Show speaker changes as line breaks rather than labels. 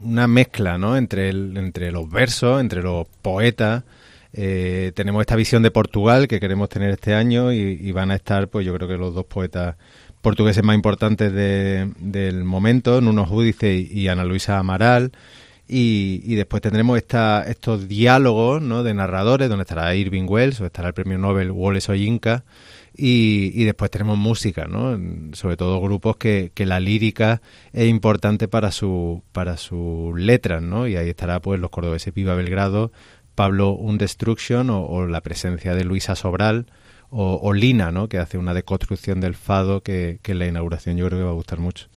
una mezcla, ¿no? Entre los versos, entre los poetas. Tenemos esta visión de Portugal que queremos tener este año y van a estar, pues yo creo que los dos poetas portugueses más importantes del momento, Nuno Giudice y Ana Luisa Amaral. Y después tendremos estos diálogos, ¿no? De narradores, donde estará Irving Welsh o estará el premio Nobel Wole Soyinka. Y después tenemos música, ¿no? Sobre todo grupos que la lírica es importante para sus letras, ¿no? Y ahí estará pues los cordobeses Viva Belgrado, Pablo Undestruction o la presencia de Luisa Sobral o Lina, ¿no? Que hace una deconstrucción del fado que en la inauguración yo creo que va a gustar mucho.